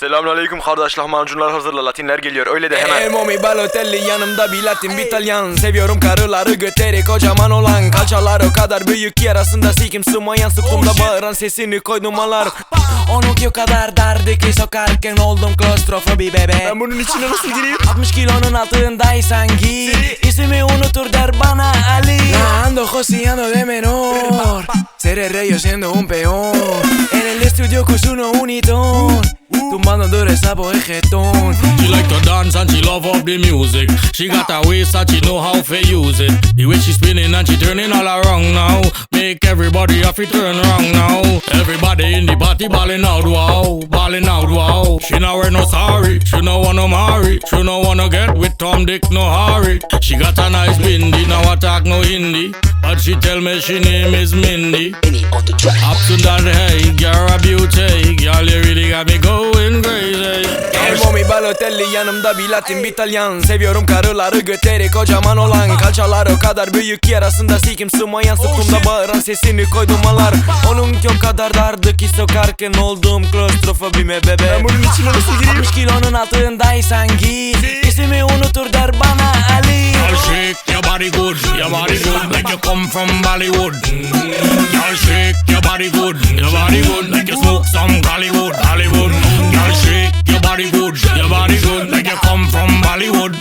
Selamünaleyküm kardeş, lahmacunlar hazırla, Latinler geliyor öyle de hemen. Momi Balotelli yanımda bir Latin bir İtalyan. Seviyorum karıları götleri kocaman olan. Kalçalar o kadar büyük ki arasında sikim sığmayan. Sıktığımda bağıran sesini koydum alar. Onunki o kadar dardı ki sokarken oldum klostrofobi bebe. Ben bunun içine nasıl gireyim? 60 kilonun altındaysan giy. İsmi unutur der bana Ali. Ando joseando de menor. Seré rey yo siendo un peón. En el estudio con su unitón. Tumbando duro sapo ejetón. She like to dance and she love up the music. She got a waist and she know how to use it. The way she spinning and she turning all around now. Make everybody have to turn around now. Everybody in the party balling out wow, balling out wow. She not wear no sorry, she no wanna marry. She no wanna get with Tom Dick no hurry. She got a nice bindi, now attack no Hindi. But she tell me she name is Mindy. Up to that hey, you're a beauty. Girl you really got me going crazy. Momi Balotelli yanımda bir Latin bir İtalyan. Seviyorum karıları götleri kocaman olan. Kalçalar o kadar büyük ki arasında sikim sığmayan. Sıktığımda bağıran sesini koydum alar. Onunki o kadar dardı ki sokarken oldum klostrofobime bebe. Ben bunun içine nasıl gireyim? 60 kilonun altındaysan giy. İsmi unutur der bana Ali. Girl shake your body good, your body good like you come from Bollywood. Girl shake your body good, your body good like you smoke some Hollywood, Hollywood. Girl shake your body good, your body good like you come from Bollywood.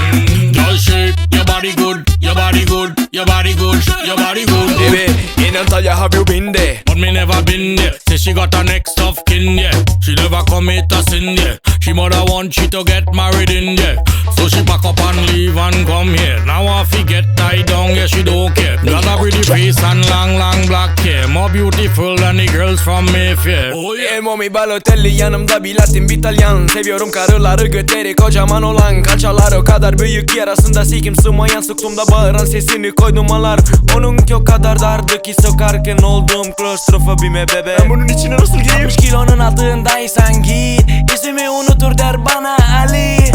Girl shake your body good, your body good, your body good, your body good. Baby, in Antalya have you been there? But me never been there. Say she got a next of kin, yeah. She never commit a sin, yeah. She mother want she to get married in, yeah. So she pack up and leave and come here. Now I forget tied down, yeah, she don't care. Got a pretty face and long, long black hair. More beautiful than the girls from Mayfair. Oh yeah. Momi Balotelli yanımda bir Latin bir İtalyan. Seviyorum karıları götleri kocaman olan. Kalçalar o kadar büyük ki arasında sikim sığmayan. Sıktığımda bağıran sesini koydum alar. Onunki o kadar dardı ki sokarken oldum klostrofobime bebe. Ben bunun içine nasıl gireyim? 60 kilonun altındaysan git. İsmi unutur der bana Ali.